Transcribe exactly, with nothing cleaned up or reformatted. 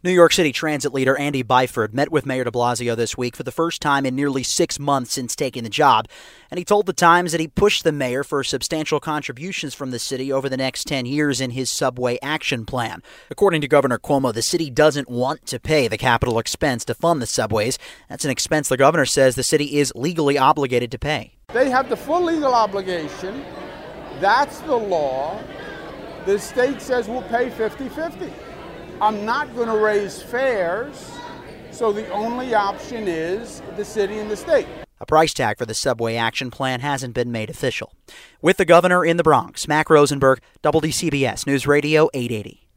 New York City Transit leader Andy Byford met with Mayor de Blasio this week for the first time in nearly six months since taking the job, and he told the Times that he pushed the mayor for substantial contributions from the city over the next ten years in his subway action plan. According to Governor Cuomo, the city doesn't want to pay the capital expense to fund the subways. That's an expense the governor says the city is legally obligated to pay. They have the full legal obligation. That's the law. The state says we'll pay fifty-fifty. I'm not going to raise fares, so the only option is the city and the state. A price tag for the subway action plan hasn't been made official. With the governor in the Bronx, Mac Rosenberg, W D C B S News Radio eight eighty.